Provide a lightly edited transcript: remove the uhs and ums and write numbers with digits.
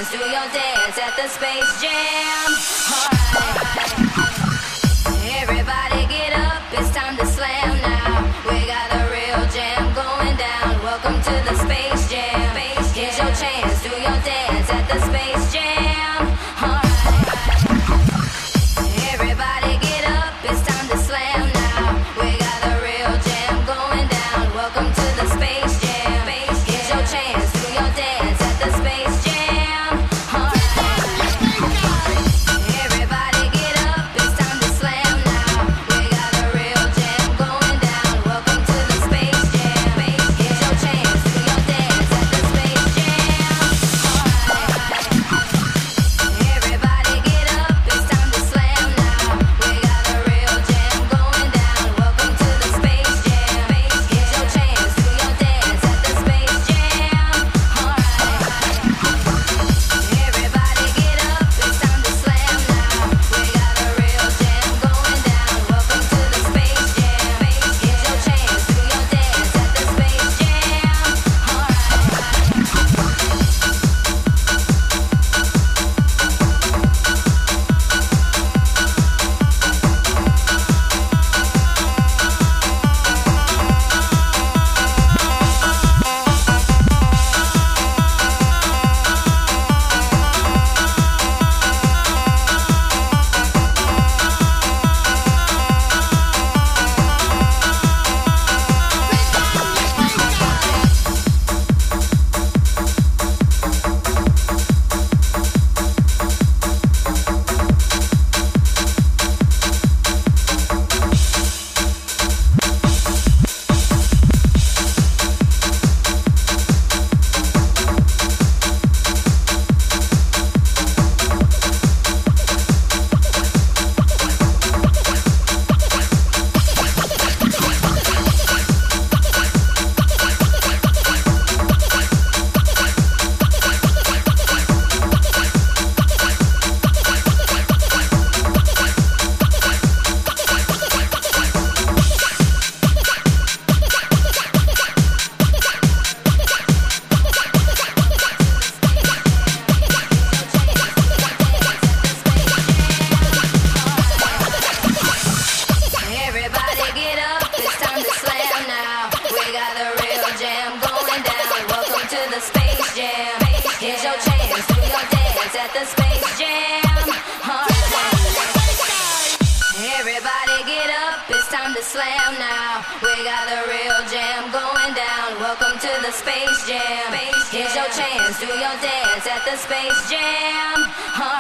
chance, do your dance at the Space Jam. Alright. Everybody get up, it's time to slam now. We got a real jam going down. Welcome to the Space Jam. Here's your chance, do your dance at the Space Jam. Alright. Everybody get up, it's time to slam now. We got a real jam going down. Welcome to the Space Jam. Here's your chance, do your dance at the Space Jam. Alright. Everybody get up, it's time to slam now. We got a real jam going down. Welcome to the Space Jam. Here's your chance, do your dance at the Space Jam. Alright. Everybody get up, it's time to slam now. We got a real jam going down. Welcome to the Space Jam. Here's your chance, do your dance at the Space Jam. Alright. Everybody get up, it's time to slam now. We got a real jam going down. Welcome to the Space Jam. Here's your chance, do your dance at the Space Jam. Everybody get up, it's time to slam now. We got a real jam going down. Welcome to the Space Jam. Here's your chance, do your dance at the Space Jam. Alright. Everybody get up, it's time to slam now. We got a real jam going down. Welcome to the Space Jam. Here's your chance, do your dance at the Space Jam.